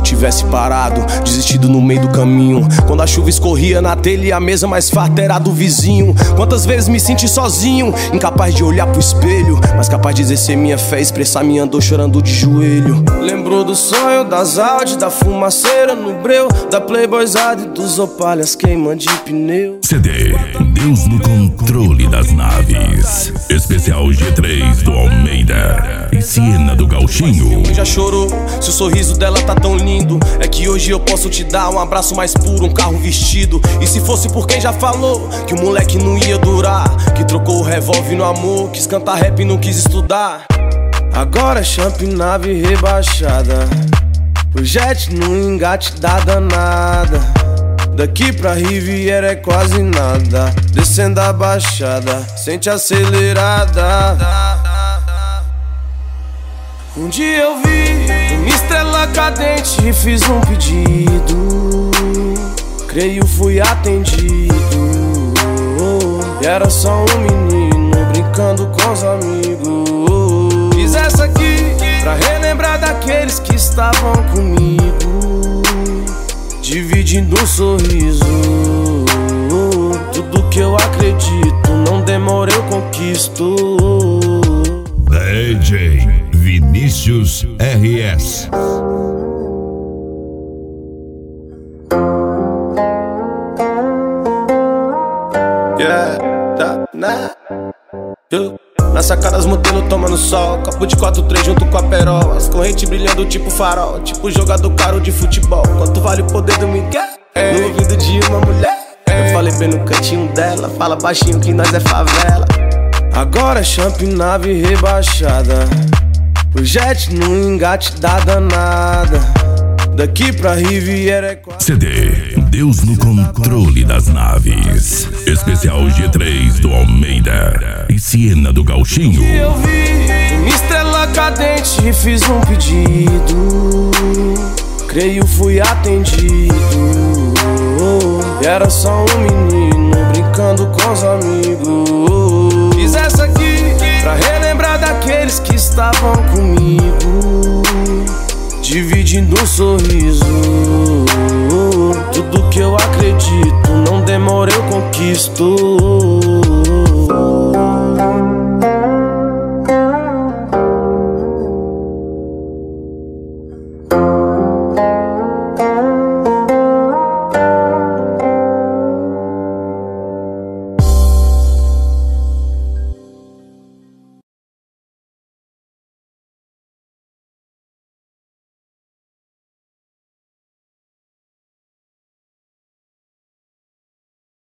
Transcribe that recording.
tivesse parado, desistido no meio do caminho. Quando a chuva escorria na telha e a mesa mais farta era do vizinho. Quantas vezes me senti sozinho, incapaz de olhar pro espelho, mas capaz de exercer minha fé, expressar minha dor chorando de joelho. Lembrou do sonho, das Audi, da fumaceira no breu, da Playboyzada e dos Opalhas queima de pneu. CD Deus no controle das naves. Especial G3 do Almeida e Siena do Gauchinho. Já chorou? Se o sorriso dela tá tão lindo, é que hoje eu posso te dar um abraço mais puro, um carro vestido. E se fosse por quem já falou que o moleque não ia durar, que trocou o revólver no amor, quis cantar rap e não quis estudar. Agora é champ nave rebaixada, o jet no engate da danada. Daqui pra Riviera é quase nada, descendo a baixada, sente acelerada. Um dia eu vi uma estrela cadente e fiz um pedido, creio fui atendido. E era só um menino brincando com os amigos. Fiz essa aqui pra relembrar daqueles que estavam comigo, dividindo um sorriso. Tudo que eu acredito, não demora eu conquisto. DJ Vinícius RS. Na sacada as modelos tomando sol, copo de 4-3 junto com a perola, as correntes brilhando tipo farol, tipo jogador caro de futebol. Quanto vale o poder do Miguel? No ouvido de uma mulher. Eu falei bem no cantinho dela, fala baixinho que nós é favela. Agora é champ nave rebaixada, o jet no engate da danada. Daqui pra Riviera é quase... CD Deus no controle das naves. Especial G3 do Almeida e Siena do Gauchinho. Eu vi uma estrela cadente e fiz um pedido, creio fui atendido. E era só um menino brincando com os amigos. Fiz essa aqui pra relembrar daqueles que estavam comigo, dividindo um sorriso. Tudo que eu acredito, não demora eu conquisto.